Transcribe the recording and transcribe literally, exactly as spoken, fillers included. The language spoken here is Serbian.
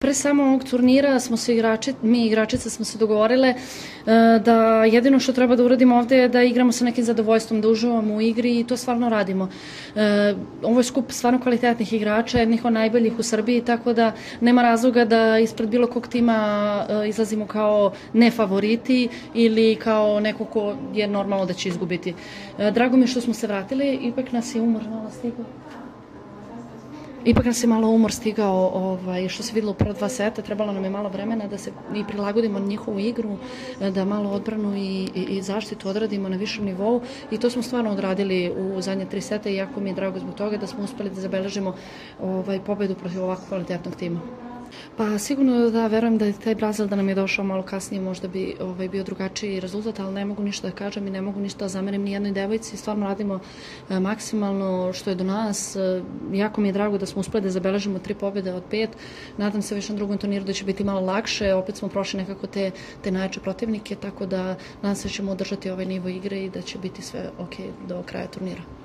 Pre samog ovog turnira smo se igrači, mi igračice smo se dogovorile da jedino što treba da uradimo ovde je da igramo sa nekim zadovoljstvom, da uživamo u igri i to stvarno radimo. Ovo je skup stvarno kvalitetnih igrača, jednih od najboljih u Srbiji, tako da nema razloga da ispred bilo kog tima izlazimo kao nefavoriti ili kao neko ko je normalno da će izgubiti. Drago mi je što smo se vratili, ipak nas je umor malo stigao. Ipak nas je malo umor stigao, što se videlo u prva dva seta, trebalo nam je malo vremena da se i prilagodimo na njihovu igru, da malo odbranu i zaštitu odradimo na višem nivou i to smo stvarno odradili u zadnje tri seta i jako mi je drago zbog toga da smo uspeli da zabeležimo pobedu protiv ovako kvalitetnog tima. Pa sigurno da verujem da je taj Brazil da nam je došao malo kasnije možda bi bio drugačiji rezultat, ali ne mogu ništa da kažem i ne mogu ništa da zamerim ni jednoj devojci, stvarno radimo maksimalno što je do nas. Jako mi je drago da smo uspeli da zabeležimo tri pobjede od pet, nadam se već na drugom turniru da će biti malo lakše, opet smo prošli nekako te, te najjače protivnike, tako da nadam se da ćemo održati ovaj nivo igre i da će biti sve ok do kraja turnira.